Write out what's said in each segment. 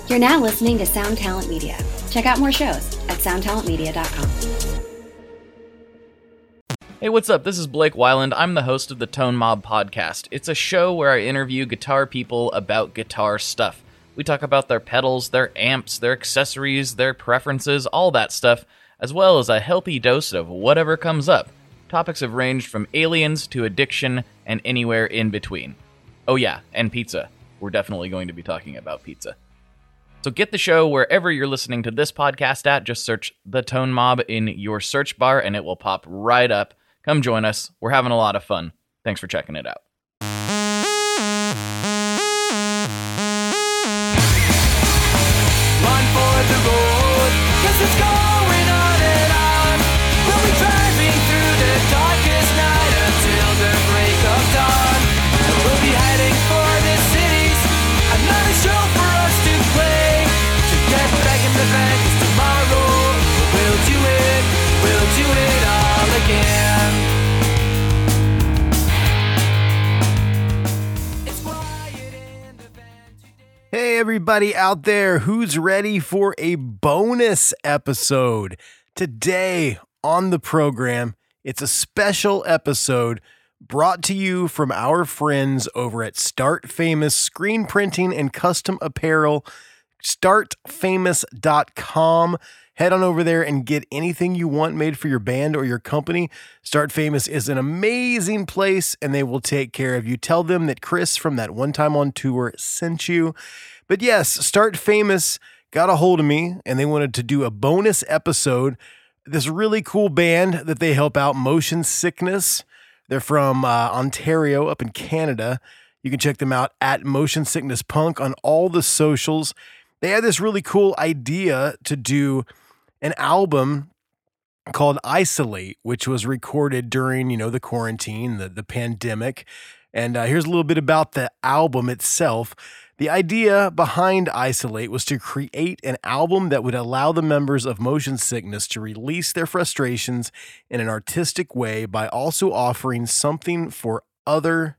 You're now listening to Sound Talent Media. Check out more shows at soundtalentmedia.com. Hey, what's up? This is Blake Weiland. I'm the host of the Tone Mob Podcast. It's a show where I interview guitar people about guitar stuff. We talk about their pedals, their amps, their accessories, their preferences, all that stuff, as well as a healthy dose of whatever comes up. Topics have ranged from aliens to addiction and anywhere in between. Oh yeah, and pizza. We're definitely going to be talking about pizza. So get the show wherever you're listening to this podcast at. Just search The Tone Mob in your search bar and it will pop right up. Come join us. We're having a lot of fun. Thanks for checking it out. Run for the road, 'cause it's going on and on. We'll be driving through the darkest night until the break of dawn. And we'll be heading for the cities, another show for us to play. To get back in the van, 'cause tomorrow we'll do it all again. It's quiet in the van today. Hey, everybody out there who's ready for a bonus episode. Today on the program, it's a special episode brought to you from our friends over at Start Famous Screen Printing and Custom Apparel, startfamous.com. Head on over there and get anything you want made for your band or your company. Start Famous is an amazing place and they will take care of you. Tell them that Chris from that One Time on Tour sent you. But yes, Start Famous got a hold of me and they wanted to do a bonus episode. This really cool band that they help out, Motion Sickness. They're from Ontario up in Canada. You can check them out at Motion Sickness Punk on all the socials. They had this really cool idea to do an album called Isolate, which was recorded during, the quarantine, the pandemic. And here's a little bit about the album itself. The idea behind Isolate was to create an album that would allow the members of Motion Sickness to release their frustrations in an artistic way by also offering something for others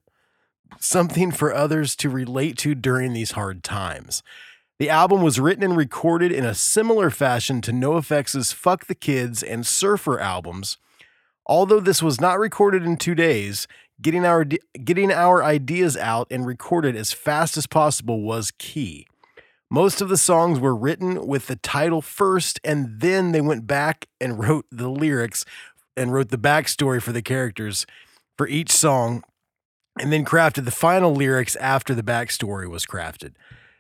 to relate to during these hard times. The album was written and recorded in a similar fashion to NoFX's Fuck the Kids and Surfer albums. Although this was not recorded in 2 days, getting our ideas out and recorded as fast as possible was key. Most of the songs were written with the title first, and then they went back and wrote the lyrics and wrote the backstory for the characters for each song, and then crafted the final lyrics after the backstory was crafted.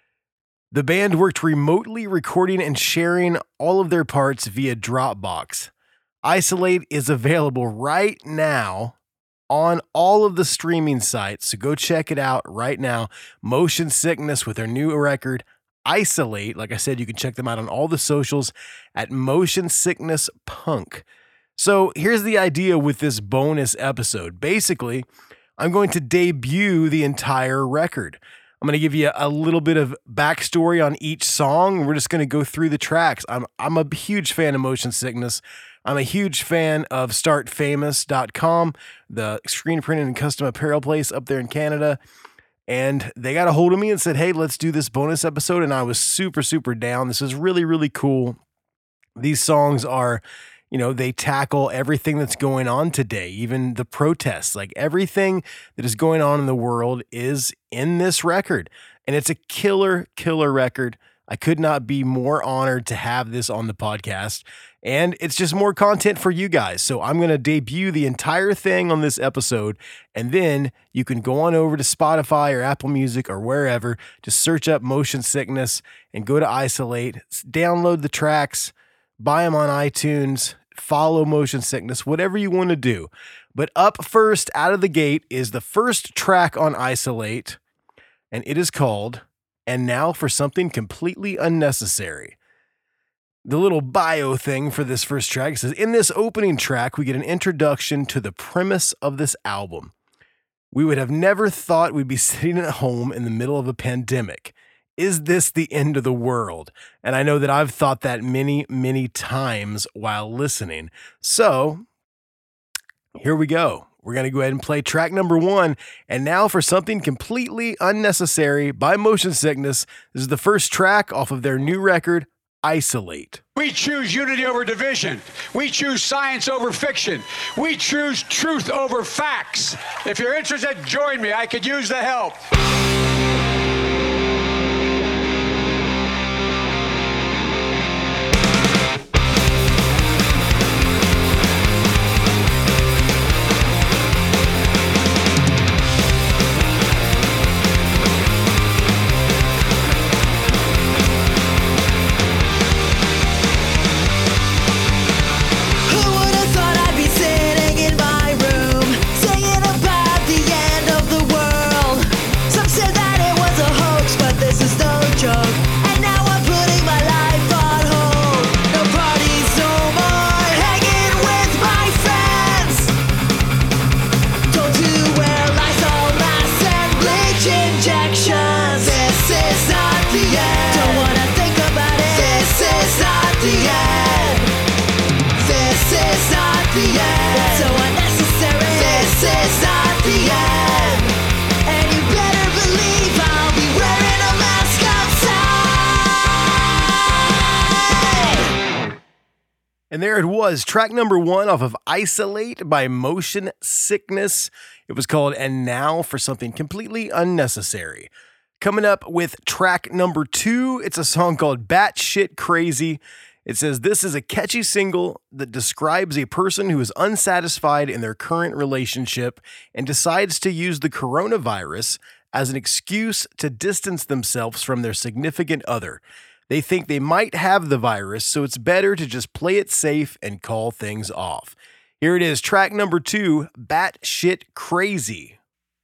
The band worked remotely, recording and sharing all of their parts via Dropbox. Isolate is available right now on all of the streaming sites, so go check it out right now. Motion Sickness with their new record, Isolate. Like I said, you can check them out on all the socials at Motion Sickness Punk. So here's the idea with this bonus episode. Basically, I'm going to debut the entire record. I'm going to give you a little bit of backstory on each song. We're just going to go through the tracks. I'm a huge fan of Motion Sickness. I'm a huge fan of startfamous.com, the screen printing and custom apparel place up there in Canada. And they got a hold of me and said, hey, let's do this bonus episode. And I was super, super down. This is really, really cool. These songs are, they tackle everything that's going on today, even the protests, like everything that is going on in the world is in this record. And it's a killer, killer record. I could not be more honored to have this on the podcast. And it's just more content for you guys. So I'm going to debut the entire thing on this episode. And then you can go on over to Spotify or Apple Music or wherever. Just search up Motion Sickness and go to Isolate. Download the tracks. Buy them on iTunes. Follow Motion Sickness. Whatever you want to do. But up first, out of the gate, is the first track on Isolate. And it is called And Now for Something Completely Unnecessary. The little bio thing for this first track says, in this opening track, we get an introduction to the premise of this album. We would have never thought we'd be sitting at home in the middle of a pandemic. Is this the end of the world? And I know that I've thought that many, many times while listening. So here we go. We're going to go ahead and play track number 1. And now for something completely unnecessary by Motion Sickness. This is the first track off of their new record, Isolate. We choose unity over division. We choose science over fiction. We choose truth over facts. If you're interested, join me. I could use the help. And there it was, track number 1 off of Isolate by Motion Sickness. It was called And Now for Something Completely Unnecessary. Coming up with track number 2, it's a song called Batshit Crazy. It says, this is a catchy single that describes a person who is unsatisfied in their current relationship and decides to use the coronavirus as an excuse to distance themselves from their significant other. They think they might have the virus, so it's better to just play it safe and call things off. Here it is, track number 2, Batshit Crazy.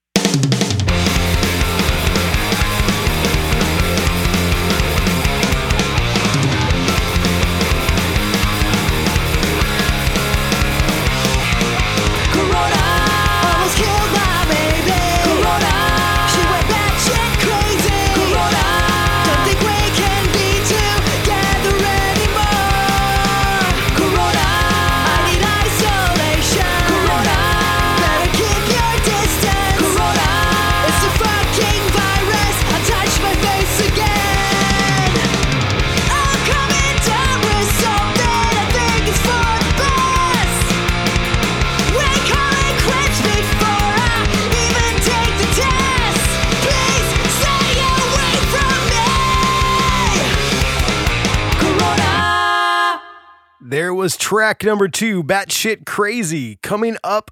There was track number 2, Batshit Crazy, coming up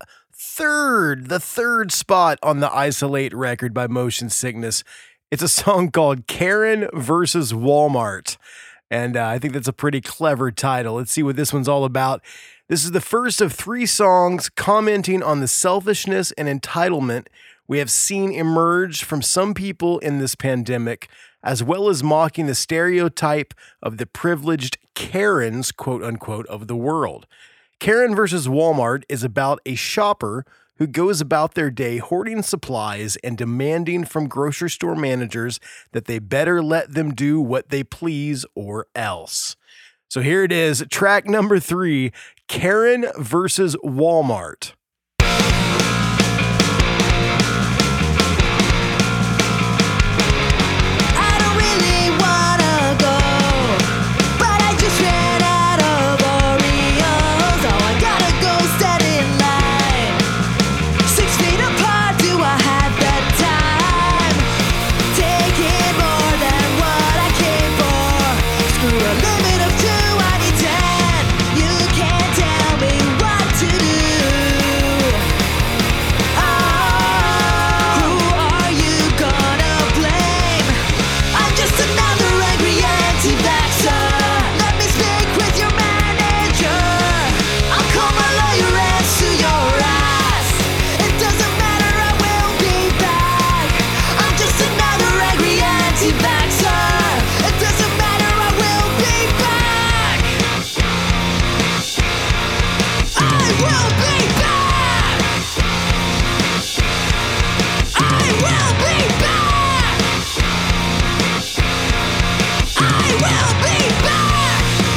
the third spot on the Isolate record by Motion Sickness. It's a song called Karen versus Walmart. And I think that's a pretty clever title. Let's see what this one's all about. This is the first of 3 songs commenting on the selfishness and entitlement we have seen emerge from some people in this pandemic, as well as mocking the stereotype of the privileged Karens, quote unquote, of the world. Karen versus Walmart is about a shopper who goes about their day hoarding supplies and demanding from grocery store managers that they better let them do what they please or else. So here it is, track number 3, Karen versus Walmart.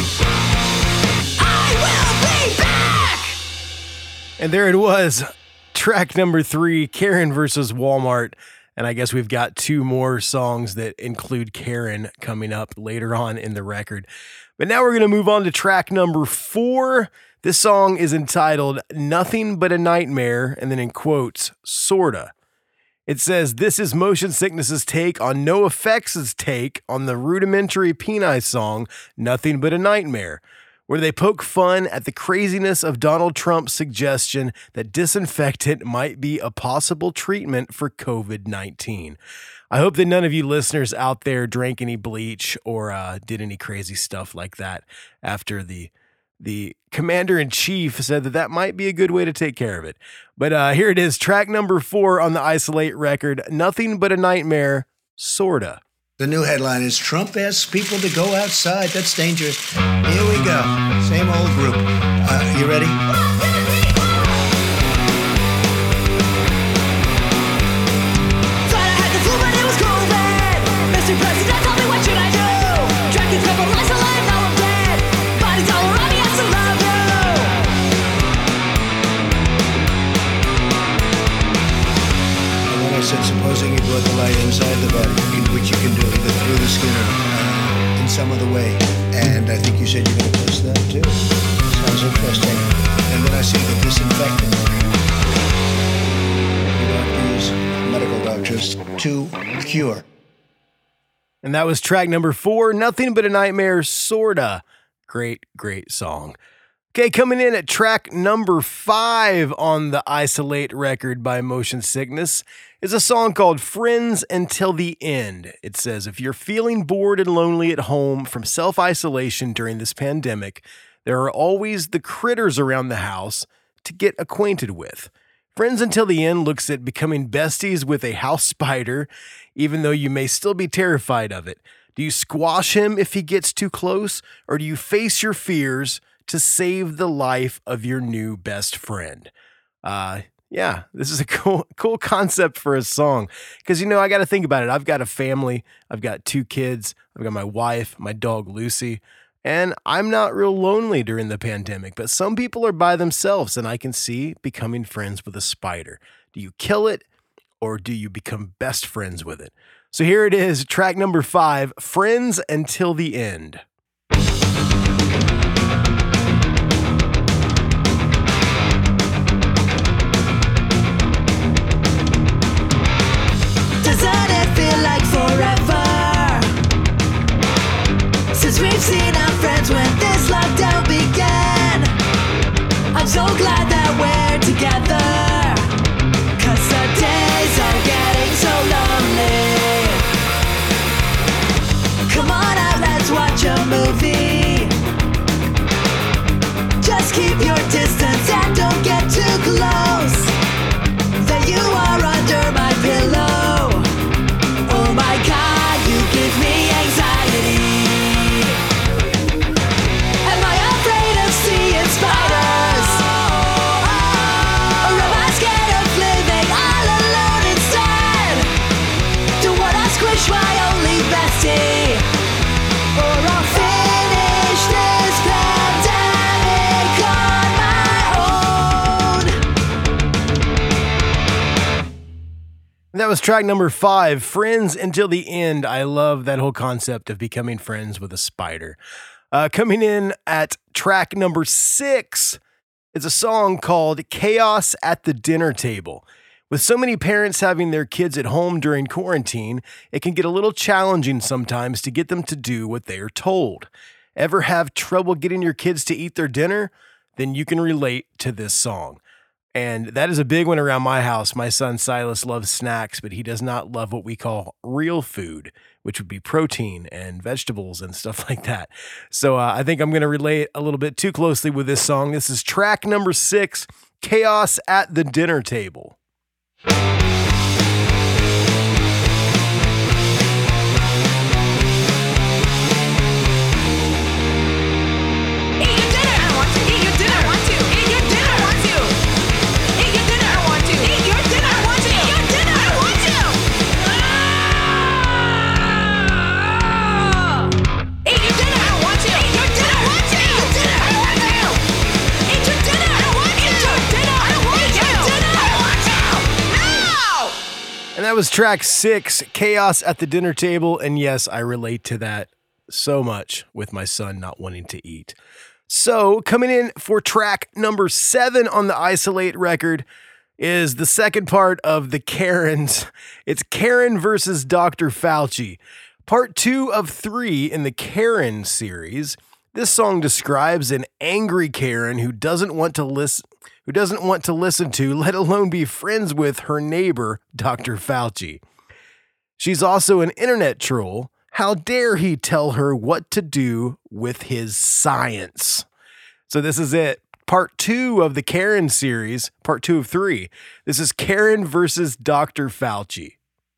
And there it was, track number 3, Karen versus Walmart. And I guess we've got 2 more songs that include Karen coming up later on in the record. But now we're going to move on to track number 4. This song is entitled Nothing But a Nightmare, and then in quotes, sorta. It says, this is Motion Sickness's take on NoFX's take on the rudimentary Peni song, Nothing But a Nightmare, where they poke fun at the craziness of Donald Trump's suggestion that disinfectant might be a possible treatment for COVID-19. I hope that none of you listeners out there drank any bleach or did any crazy stuff like that after the commander-in-chief said that might be a good way to take care of it. But here it is, track number 4 on the Isolate record, Nothing But a Nightmare, sorta. The new headline is Trump asks people to go outside. That's dangerous. Here we go. Same old group. You ready? Thought I had the flu, but it was COVID. Mr. President, tell me what should I do? Drinking triple lies alive, now I'm dead. Bodies all around me, I still love you. And then I said, supposing you brought the light inside the body, which you can do either through the skin or in some other way. And I think you said you're going to test that too. Sounds interesting. And then I see the disinfectant. You don't use medical doctors to cure. And that was track number 4, Nothing But a Nightmare, sorta. Great, great song. Okay, coming in at track number 5 on the Isolate record by Motion Sickness is a song called Friends Until the End. It says, if you're feeling bored and lonely at home from self-isolation during this pandemic, there are always the critters around the house to get acquainted with. Friends Until the End looks at becoming besties with a house spider, even though you may still be terrified of it. Do you squash him if he gets too close, or do you face your fears to save the life of your new best friend? Yeah, this is a cool concept for a song. Because, I got to think about it. I've got a family. I've got 2 kids. I've got my wife, my dog, Lucy. And I'm not real lonely during the pandemic. But some people are by themselves, and I can see becoming friends with a spider. Do you kill it, or do you become best friends with it? So here it is, track number 5, Friends Until the End. Doesn't it feel like forever since we've seen our friends when this lockdown began? I'm so glad that we're together, 'cause the days are getting so lonely. Come on out, let's watch a movie. Just keep your distance and don't get too close. There you are under my pillow. Oh my God, you give me anxiety. Am I afraid of seeing spiders? Or am I scared of living all alone instead? Do what I squish my only bestie? Or I'll finish this pandemic on my own. That was track number 5, Friends Until the End. I love that whole concept of becoming friends with a spider. Coming in at track number 6 is a song called Chaos at the Dinner Table. With so many parents having their kids at home during quarantine, it can get a little challenging sometimes to get them to do what they are told. Ever have trouble getting your kids to eat their dinner? Then you can relate to this song. And that is a big one around my house. My son Silas loves snacks, but he does not love what we call real food, which would be protein and vegetables and stuff like that. So I think I'm going to relate a little bit too closely with this song. This is track number 6, Chaos at the Dinner Table. Eat your dinner! was track 6, Chaos at the Dinner Table. And yes, I relate to that so much with my son not wanting to eat. So coming in for track number 7 on the Isolate record is the second part of the Karens. It's Karen versus Dr. Fauci. Part 2 of 3 in the Karen series. This song describes an angry Karen who doesn't want to listen to, let alone be friends with, her neighbor, Dr. Fauci. She's also an internet troll. How dare he tell her what to do with his science? So this is it. Part 2 of the Karen series, part 2 of 3. This is Karen versus Dr. Fauci.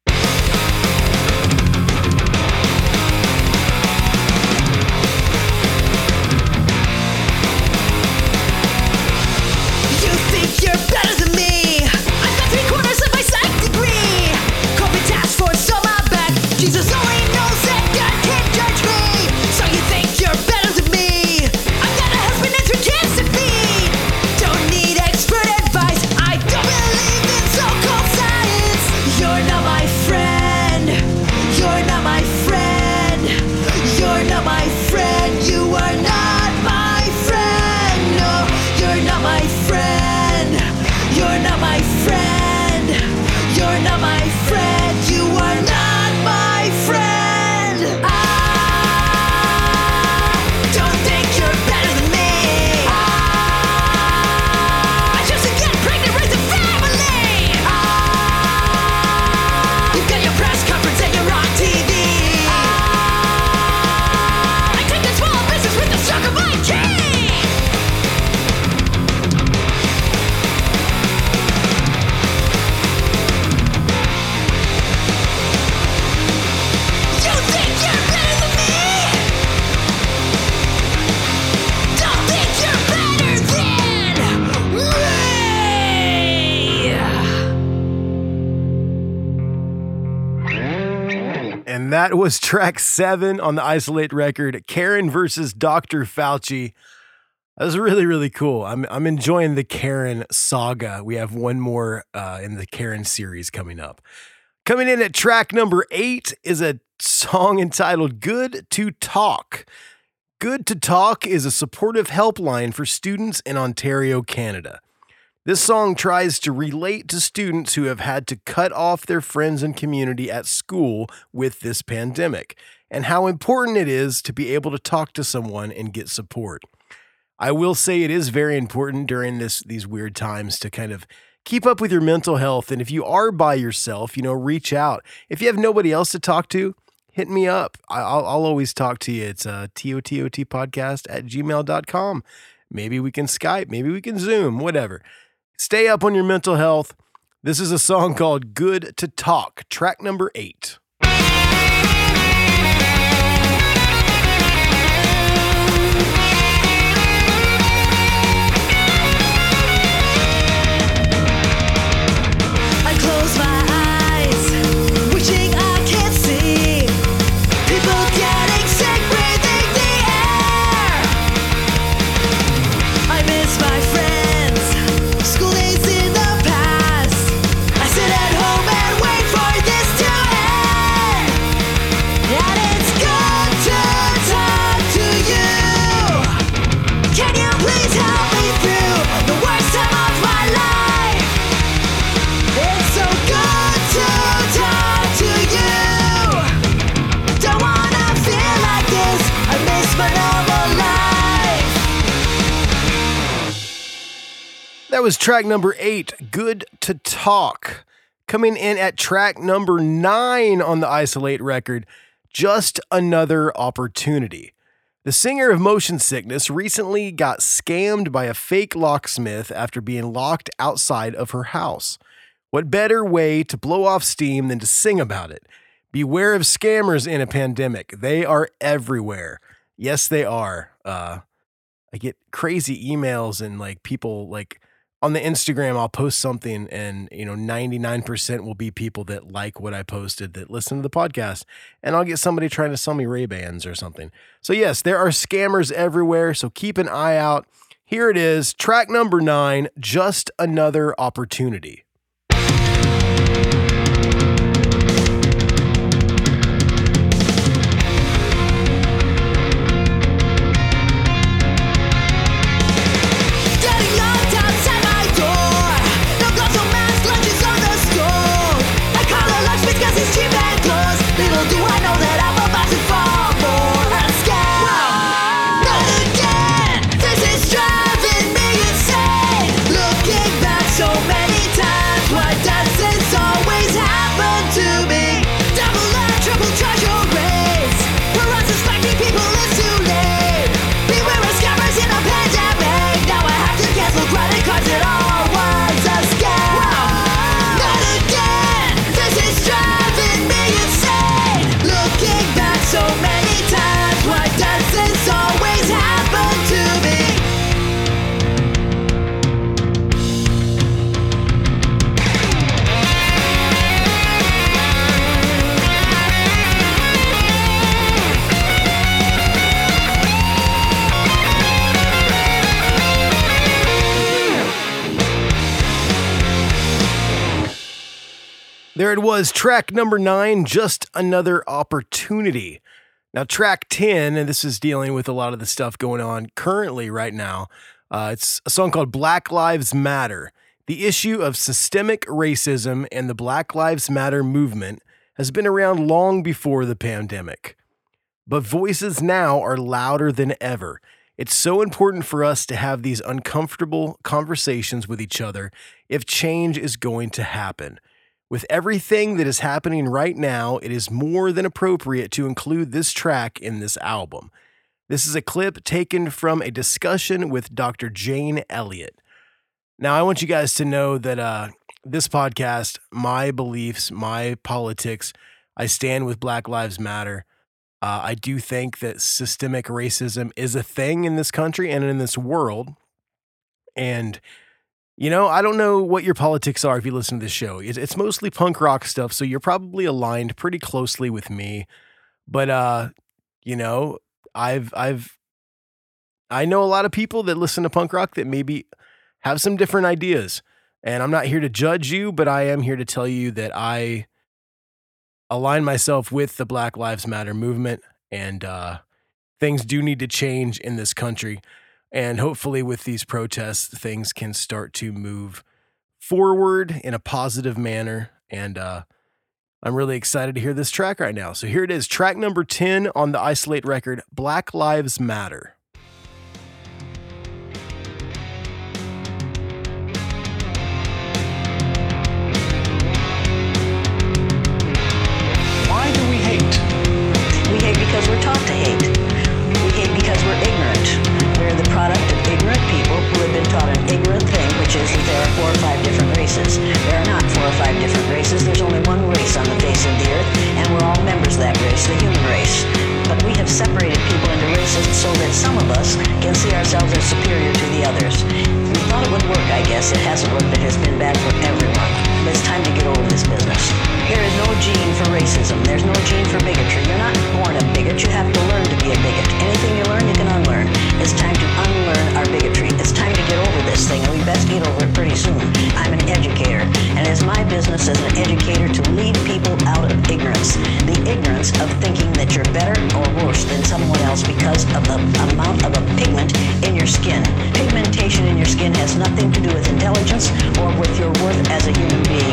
You're better than me. I've got 3/4 of my psych degree. COVID task force on my back. Jesus only knows that God can't judge me. So you think you're better than me? I've got a husband and 3 kids to feed. Don't need expert advice. I don't believe in so-called science. You're not my friend. You're not my friend. You're not my friend. You are not my friend. No, you're not my friend. You're not my friend. You're not my friend. You are not my friend. I don't think you're better than me. I choose to get pregnant, raise a family. You've got your press conference and you're on TV. I take the small business with the stroke of my key. And that was track 7 on the Isolate record, Karen versus Dr. Fauci. That was really, really cool. I'm enjoying the Karen saga. We have one more in the Karen series coming up. Coming in at track number 8 is a song entitled Good to Talk. Good to Talk is a supportive helpline for students in Ontario, Canada. This song tries to relate to students who have had to cut off their friends and community at school with this pandemic, and how important it is to be able to talk to someone and get support. I will say it is very important during these weird times to kind of keep up with your mental health. And if you are by yourself, reach out. If you have nobody else to talk to, hit me up. I'll always talk to you. It's tototpodcast@gmail.com. Maybe we can Skype. Maybe we can Zoom, whatever. Stay up on your mental health. This is a song called Good to Talk, track number 8. I close my eyes, wishing I can't see people getting sick, breathing the air. I miss my friends, school days in the past. I sit at home and wait for this to end. And it's good to talk to you. Can you please help me through the worst time of my life? It's so good to talk to you. Don't wanna feel like this. I miss my normal life. That was track number 8, Good to Talk. Coming in at track number 9 on the Isolate record, Just Another Opportunity. The singer of Motion Sickness recently got scammed by a fake locksmith after being locked outside of her house. What better way to blow off steam than to sing about it? Beware of scammers in a pandemic. They are everywhere. Yes, they are. I get crazy emails and people on the Instagram, I'll post something and 99% will be people that like what I posted, that listen to the podcast, and I'll get somebody trying to sell me Ray-Bans or something. So yes, there are scammers everywhere. So keep an eye out. Here it is, track number 9, Just Another Opportunity. There it was, track number 9, Just Another Opportunity. Now, track 10, and this is dealing with a lot of the stuff going on currently right now. It's a song called Black Lives Matter. The issue of systemic racism and the Black Lives Matter movement has been around long before the pandemic. But voices now are louder than ever. It's so important for us to have these uncomfortable conversations with each other if change is going to happen. With everything that is happening right now, it is more than appropriate to include this track in this album. This is a clip taken from a discussion with Dr. Jane Elliott. Now, I want you guys to know that this podcast, my beliefs, my politics, I stand with Black Lives Matter. I do think that systemic racism is a thing in this country and in this world. And you know, I don't know what your politics are if you listen to this show. It's mostly punk rock stuff, so you're probably aligned pretty closely with me. But you know, I know a lot of people that listen to punk rock that maybe have some different ideas. And I'm not here to judge you, but I am here to tell you that I align myself with the Black Lives Matter movement, and things do need to change in this country. And hopefully with these protests, things can start to move forward in a positive manner. And I'm really excited to hear this track right now. So here it is, track number 10 on the Isolate record, Black Lives Matter. Why do we hate? We hate because we're taught to hate. We hate because we're ignorant. We're the product of ignorant people who have been taught an ignorant thing, which is that there are 4 or 5 different races. There are not 4 or 5 different races. There's only one race on the face of the earth, and we're all members of that race, the human race. But we have separated people into races so that some of us can see ourselves as superior to the others. We thought it would work, I guess. It hasn't worked. It has been bad for everyone. But it's time to get over this business. There is no gene for racism. There's no gene for bigotry. You're not born a bigot. You have to learn to be a bigot. Anything you learn, you can unlearn. It's time to unlearn our bigotry. It's time to get over this thing, and we best get over it pretty soon. I'm an educator, and it's my business as an educator to lead people out of ignorance. The ignorance of thinking that you're better or worse than someone else because of the amount of a pigment in your skin. Pigmentation in your skin has nothing to do with intelligence or with your worth as a human being.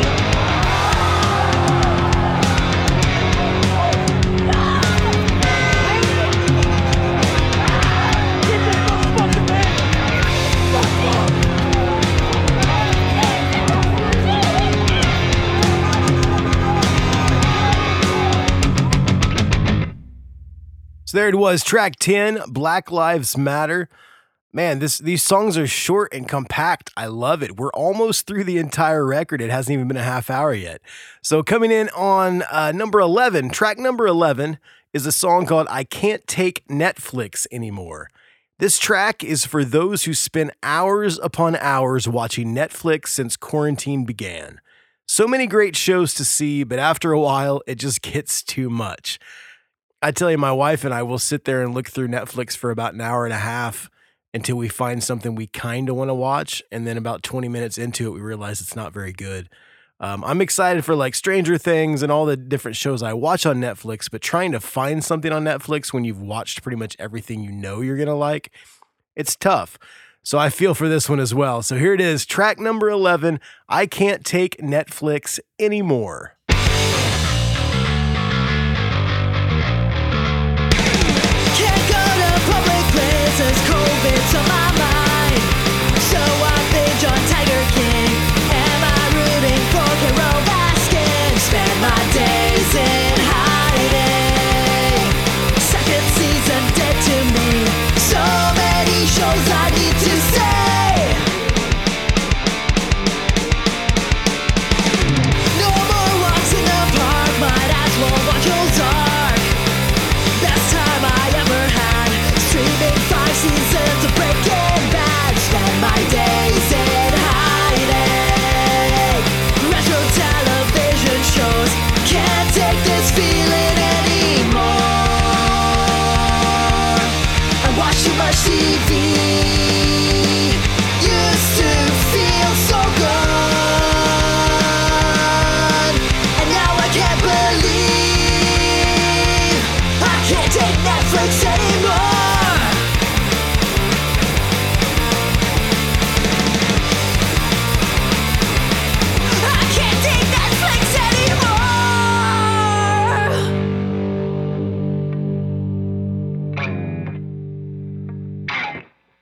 So there it was, track 10, Black Lives Matter. Man, these songs are short and compact. I love it. We're almost through the entire record. It hasn't even been a half hour yet. So coming in on number 11, track number 11 is a song called I Can't Take Netflix Anymore. This track is for those who spend hours upon hours watching Netflix since quarantine began. So many great shows to see, but after a while, it just gets too much. I tell you, my wife and I will sit there and look through Netflix for about an hour and a half until we find something we kind of want to watch. And then about 20 minutes into it, we realize it's not very good. I'm excited for like Stranger Things and all the different shows I watch on Netflix, but trying to find something on Netflix when you've watched pretty much everything you know you're going to like, it's tough. So I feel for this one as well. So here it is, track number 11, I Can't Take Netflix Anymore. COVID's on my mind, so I binge on Tiger King. Am I rooting for Carole Baskin? Spend my days in hiding. Second season dead to me. So many shows I need to say. No more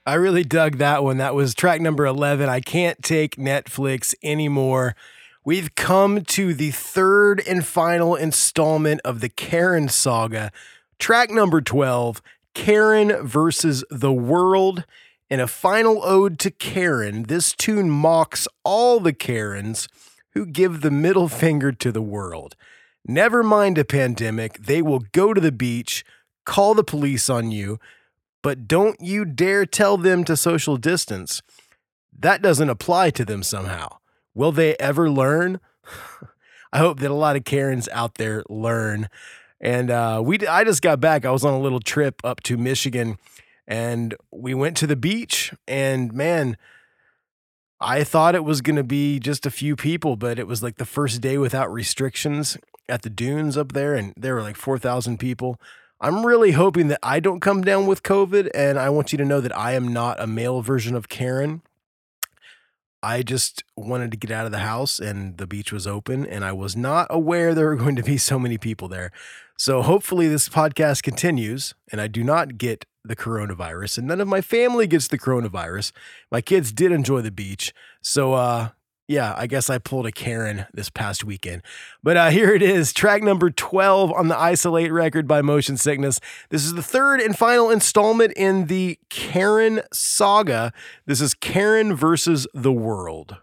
I really dug that one. That was track number 11. I Can't Take Netflix Anymore. We've come to the third and final installment of the Karen saga. Track number 12, Karen versus the World. In a final ode to Karen, this tune mocks all the Karens who give the middle finger to the world. Never mind a pandemic, they will go to the beach, call the police on you, but don't you dare tell them to social distance. That doesn't apply to them somehow. Will they ever learn? I hope that a lot of Karens out there learn. And I just got back. I was on a little trip up to Michigan, and we went to the beach. And man, I thought it was going to be just a few people, but it was like the first day without restrictions at the dunes up there, and there were like 4,000 people. I'm really hoping that I don't come down with COVID, and I want you to know that I am not a male version of Karen. I just wanted to get out of the house, and the beach was open, and I was not aware there were going to be so many people there. So hopefully this podcast continues, and I do not get the coronavirus, and none of my family gets the coronavirus. My kids did enjoy the beach. So, yeah, I guess I pulled a Karen this past weekend. But here it is, track number 12 on the Isolate record by Motion Sickness. This is the third and final installment in the Karen saga. This is Karen versus the World.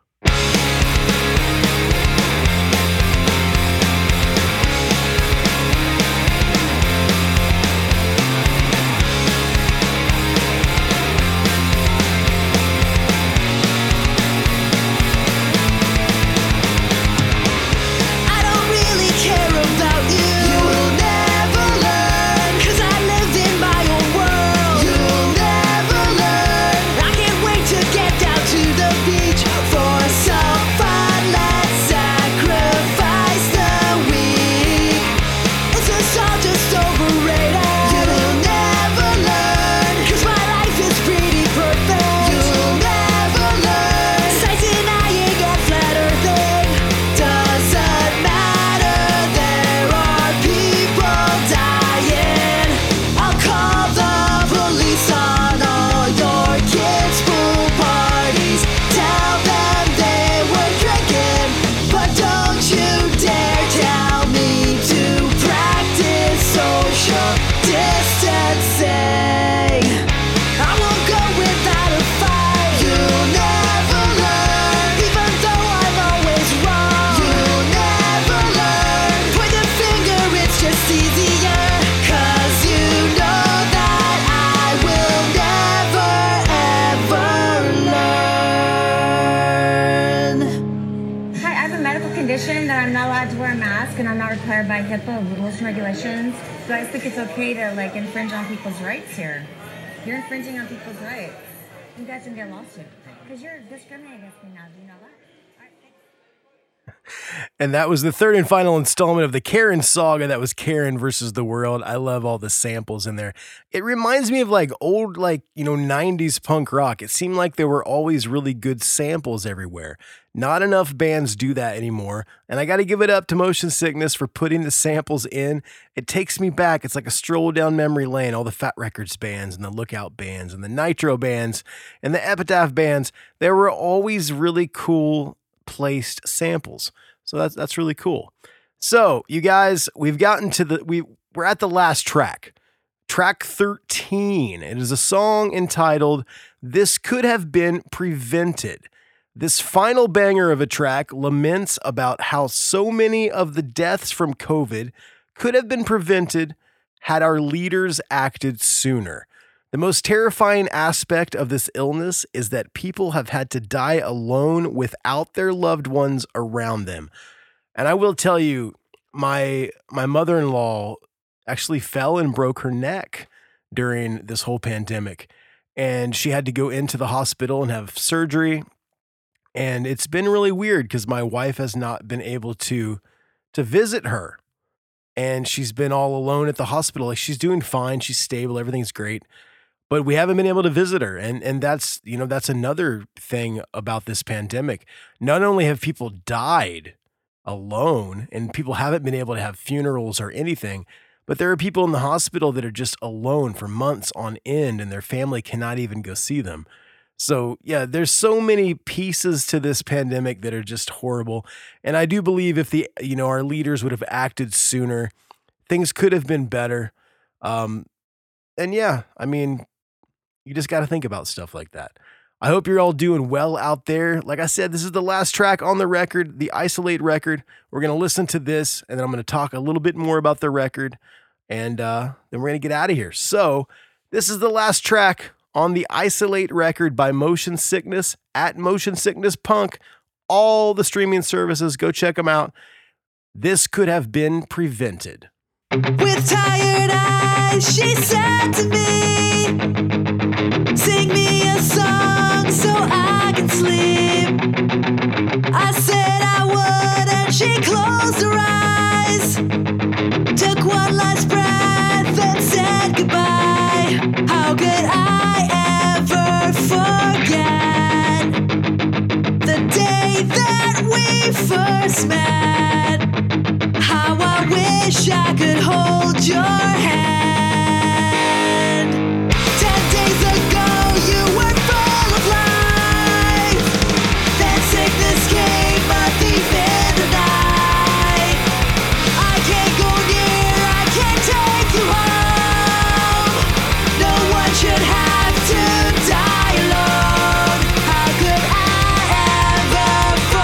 Required by HIPAA rules and regulations. So I think it's okay to like infringe on people's rights here. You're infringing on people's rights. You guys can get a lawsuit because you're discriminating against me now. Do you know that? And that was the third and final installment of the Karen saga. That was Karen versus the World. I love all the samples in there. It reminds me of like old, 90s punk rock. It seemed like there were always really good samples everywhere. Not enough bands do that anymore. And I got to give it up to Motion Sickness for putting the samples in. It takes me back. It's like a stroll down memory lane. All the Fat Records bands and the Lookout bands and the Nitro bands and the Epitaph bands. There were always really cool placed samples. So that's really cool. So you guys, we've gotten to we're at the last track. Track 13. It is a song entitled This Could Have Been Prevented. This final banger of a track laments about how so many of the deaths from COVID could have been prevented had our leaders acted sooner. The most terrifying aspect of this illness is that people have had to die alone without their loved ones around them. And I will tell you, my mother-in-law actually fell and broke her neck during this whole pandemic. And she had to go into the hospital and have surgery. And it's been really weird because my wife has not been able to visit her. And she's been all alone at the hospital. Like, she's doing fine. She's stable. Everything's great. But we haven't been able to visit her. And that's, that's another thing about this pandemic. Not only have people died alone and people haven't been able to have funerals or anything, But there are people in the hospital that are just alone for months on end and their family cannot even go see them. So yeah, there's so many pieces to this pandemic that are just horrible. And I do believe if our leaders would have acted sooner, things could have been better. And yeah, I mean, you just got to think about stuff like that. I hope you're all doing well out there. Like I said, this is the last track on the record, the Isolate record. We're going to listen to this, and then I'm going to talk a little bit more about the record, and then we're going to get out of here. So this is the last track on the Isolate record by Motion Sickness at Motion Sickness Punk. All the streaming services, go check them out. This could have been prevented. With tired eyes, she said to me, sing me a song so I can sleep. I said I would, and she closed her eyes, took one last breath and said goodbye. How could I ever forget the day that we first met? How I wish I could hold your hand. 10 days ago you were full of life. Then sickness came a thief in the night. I can't go near, I can't take you home. No one should have to die alone. How could I ever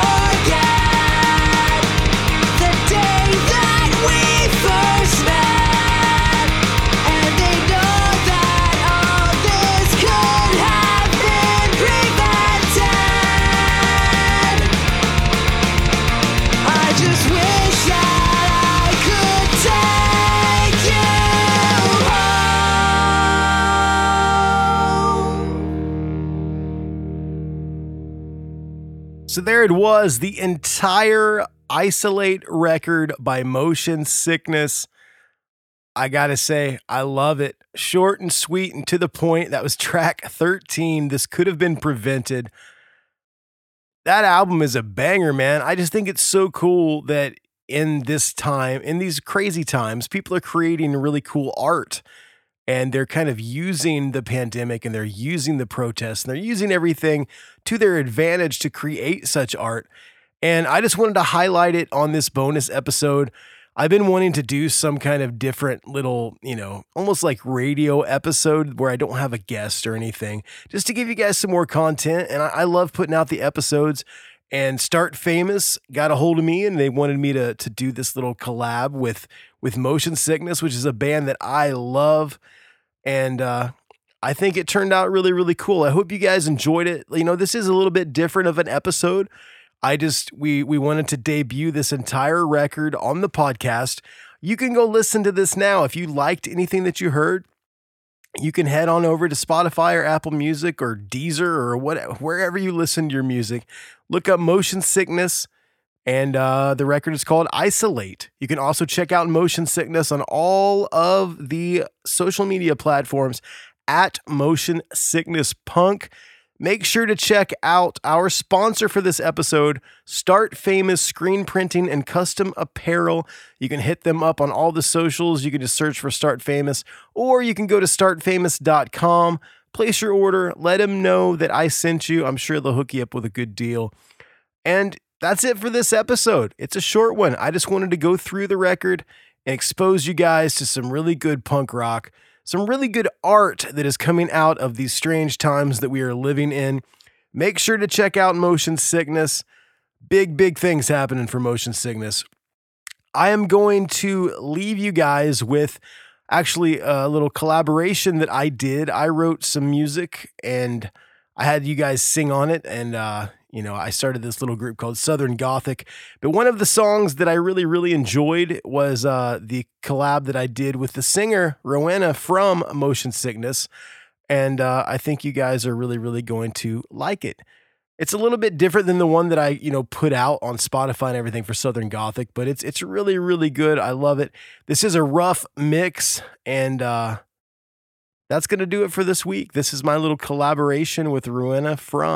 forget the day that we first met? And they know that all this could have been prevented. I just wish that I could take you home. So there it was, the entire Isolate record by Motion Sickness. I gotta say, I love it. Short and sweet and to the point. That was track 13. This could have been prevented. That album is a banger, man. I just think it's so cool that in this time, in these crazy times, people are creating really cool art. And they're kind of using the pandemic and they're using the protests and they're using everything to their advantage to create such art. And I just wanted to highlight it on this bonus episode. I've been wanting to do some kind of different little, almost like radio episode where I don't have a guest or anything, just to give you guys some more content. And I love putting out the episodes. And Start Famous got a hold of me and they wanted me to do this little collab with Motion Sickness, which is a band that I love. And I think it turned out really, really cool. I hope you guys enjoyed it. This is a little bit different of an episode. We wanted to debut this entire record on the podcast. You can go listen to this now. If you liked anything that you heard, you can head on over to Spotify or Apple Music or Deezer or wherever you listen to your music. Look up Motion Sickness, and the record is called Isolate. You can also check out Motion Sickness on all of the social media platforms at Motion Sickness Punk. Make sure to check out our sponsor for this episode, Start Famous Screen Printing and Custom Apparel. You can hit them up on all the socials. You can just search for Start Famous, or you can go to startfamous.com, place your order, let them know that I sent you. I'm sure they'll hook you up with a good deal. And that's it for this episode. It's a short one. I just wanted to go through the record and expose you guys to some really good punk rock, some really good art that is coming out of these strange times that we are living in. Make sure to check out Motion Sickness. Big things happening for Motion Sickness. I am going to leave you guys with actually a little collaboration that I did. I wrote some music and I had you guys sing on it. And, I started this little group called Southern Gothic. But one of the songs that I really, really enjoyed was the collab that I did with the singer, Rowena, from Motion Sickness. And I think you guys are really, really going to like it. It's a little bit different than the one that I, put out on Spotify and everything for Southern Gothic, but it's really, really good. I love it. This is a rough mix, and that's going to do it for this week. This is my little collaboration with Rowena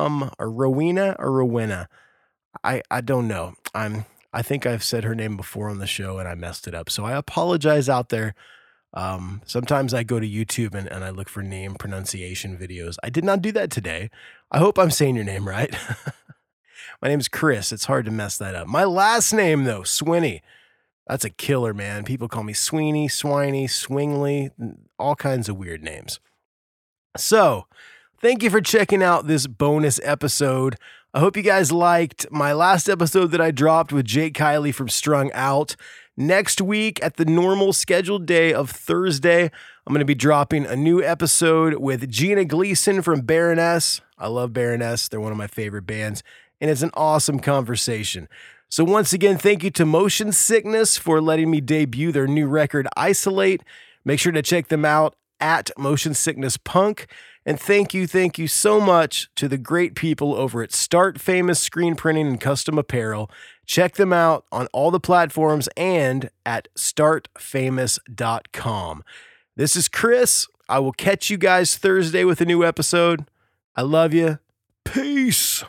Rowena. I don't know. I think I've said her name before on the show and I messed it up. So I apologize out there. Sometimes I go to YouTube and I look for name pronunciation videos. I did not do that today. I hope I'm saying your name right. My name's Chris. It's hard to mess that up. My last name, though, Swinney. That's a killer, man. People call me Sweeney, Swiney, Swingley, all kinds of weird names. So, thank you for checking out this bonus episode. I hope you guys liked my last episode that I dropped with Jake Kiley from Strung Out. Next week, at the normal scheduled day of Thursday, I'm going to be dropping a new episode with Gina Gleason from Baroness. I love Baroness. They're one of my favorite bands, and it's an awesome conversation. So once again, thank you to Motion Sickness for letting me debut their new record, Isolate. Make sure to check them out at Motion Sickness Punk. And thank you so much to the great people over at Start Famous Screen Printing and Custom Apparel. Check them out on all the platforms and at startfamous.com. This is Chris. I will catch you guys Thursday with a new episode. I love you. Peace.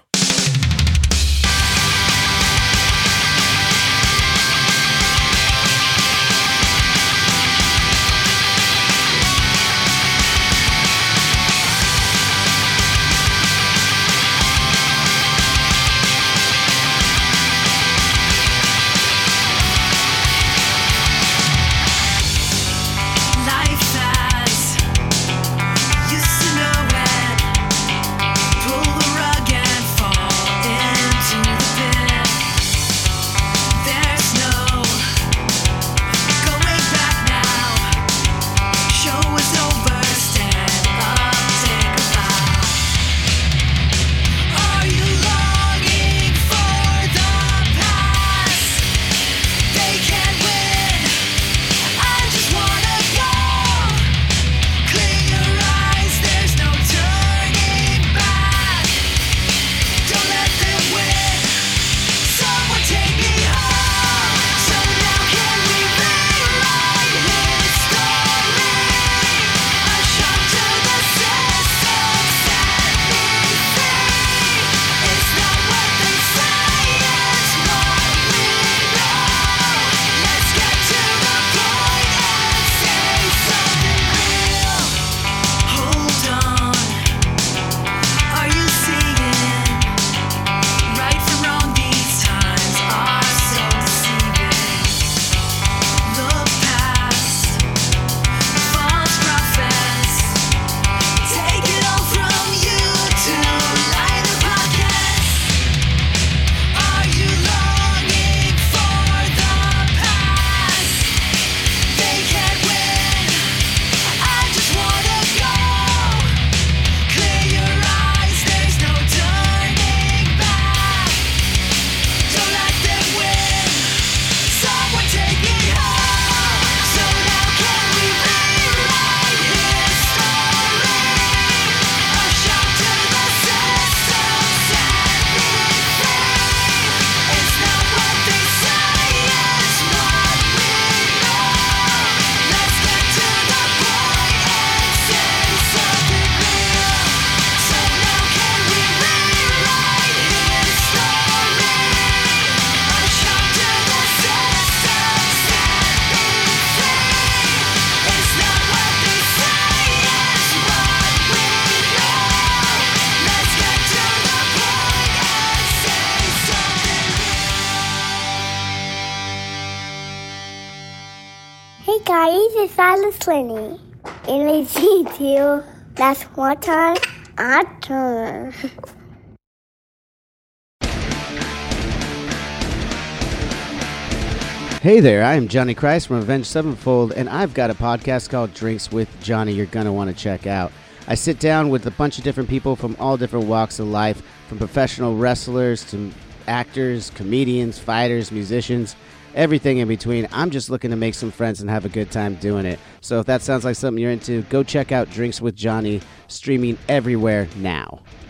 Hey guys, it's Silas Lenny. And I see you last one time I turn. Hey there, I am Johnny Christ from Avenged Sevenfold, and I've got a podcast called Drinks with Johnny you're going to want to check out. I sit down with a bunch of different people from all different walks of life, from professional wrestlers to actors, comedians, fighters, musicians, everything in between. I'm just looking to make some friends and have a good time doing it. So if that sounds like something you're into, go check out Drinks with Johnny, streaming everywhere now.